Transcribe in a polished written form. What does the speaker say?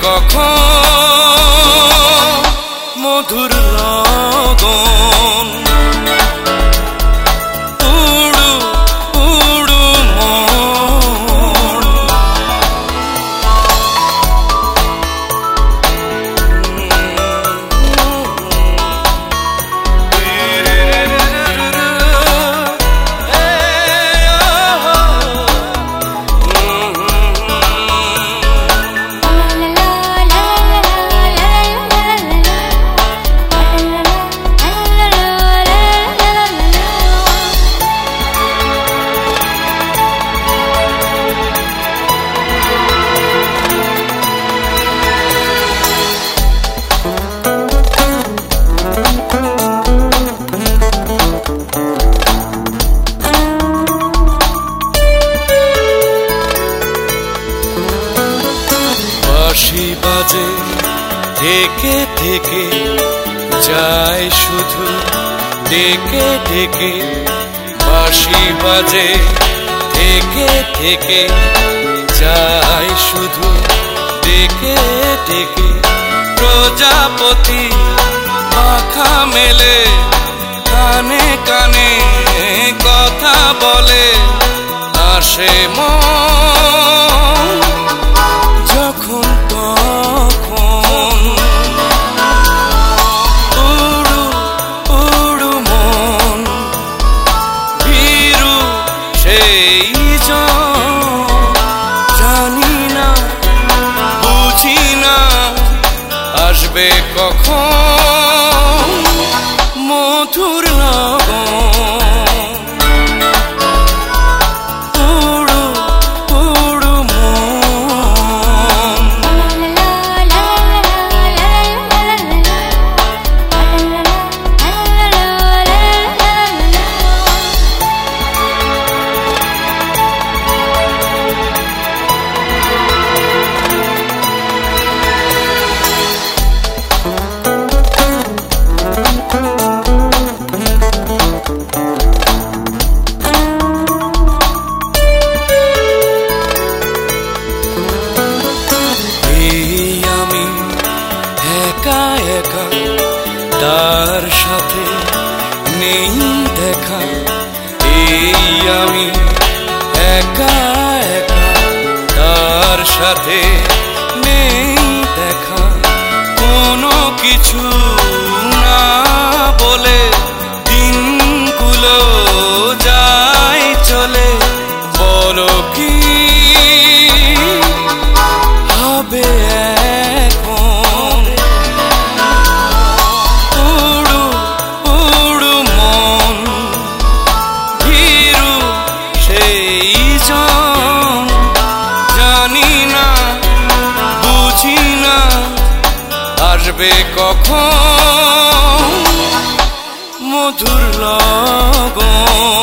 কখন মধুর লগন। উড়ু উড়ু মন, বাঁশি বাজে থেকে থেকে যায় শুধু ডেকে ডেকে। বাঁশি বাজে থেকে থেকে যায় শুধু ডেকে ডেকে। প্রজাপতি পাখা মেলে কানে কানে কথা বলে। আসে মন যখন তখন, উড়ু উড়ু মন ভীরু সেই জানি না বুঝি না আসবে কখন মধুর লগন। একা একা তার সাথে নেই দেখা। এই আমি একা একা তার সাথে নেই দেখা। কোনো কিছু না বলে দিনগুলো যায় চলে। বলো কি হবে এখন? উড়ু উড়ু মন ভীরু সেই জানি না বুঝি না আসবে কখন মধুর লগন।